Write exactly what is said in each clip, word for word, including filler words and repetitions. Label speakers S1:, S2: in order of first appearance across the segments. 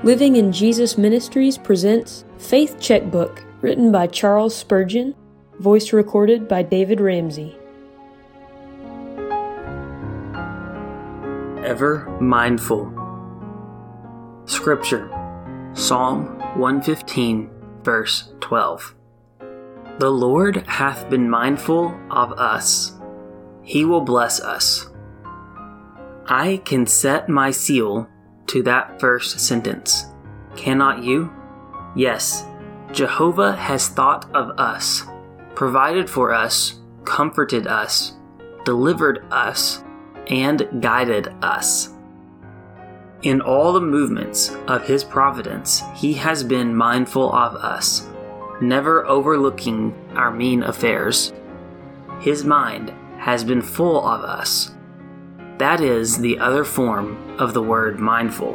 S1: Living in Jesus Ministries presents Faith Checkbook, written by Charles Spurgeon, voice recorded by David Ramsey.
S2: Ever mindful. Scripture, Psalm one fifteen, verse twelve. The Lord hath been mindful of us. He will bless us. I can set my seal to that first sentence. Cannot you? Yes, Jehovah has thought of us, provided for us, comforted us, delivered us, and guided us. In all the movements of His providence, He has been mindful of us, never overlooking our mean affairs. His mind has been full of us. That is the other form of the word mindful.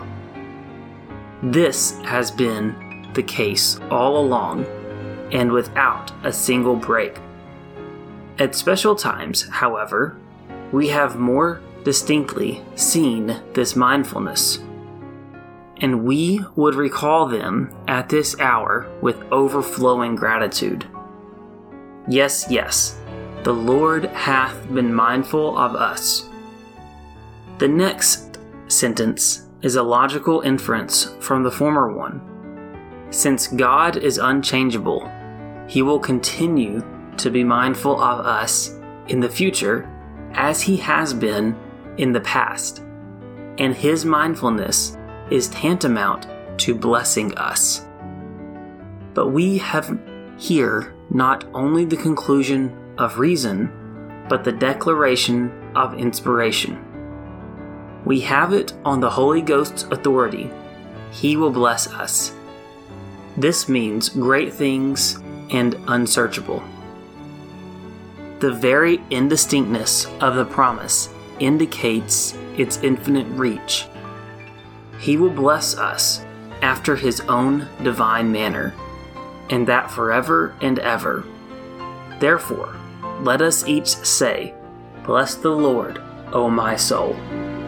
S2: This has been the case all along, and without a single break. At special times, however, we have more distinctly seen this mindfulness, and we would recall them at this hour with overflowing gratitude. Yes, yes, the Lord hath been mindful of us. The next sentence is a logical inference from the former one. Since God is unchangeable, He will continue to be mindful of us in the future as He has been in the past, and His mindfulness is tantamount to blessing us. But we have here not only the conclusion of reason, but the declaration of inspiration. We have it on the Holy Ghost's authority. He will bless us. This means great things and unsearchable. The very indistinctness of the promise indicates its infinite reach. He will bless us after His own divine manner, and that forever and ever. Therefore, let us each say, "Bless the Lord, O my soul."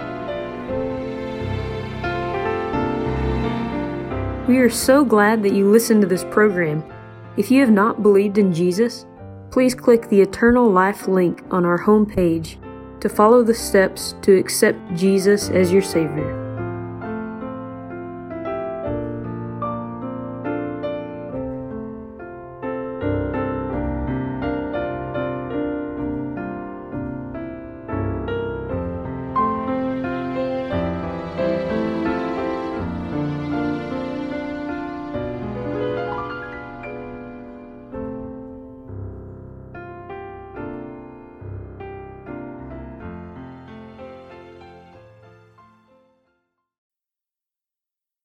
S1: We are so glad that you listened to this program. If you have not believed in Jesus, please click the Eternal Life link on our homepage to follow the steps to accept Jesus as your Savior.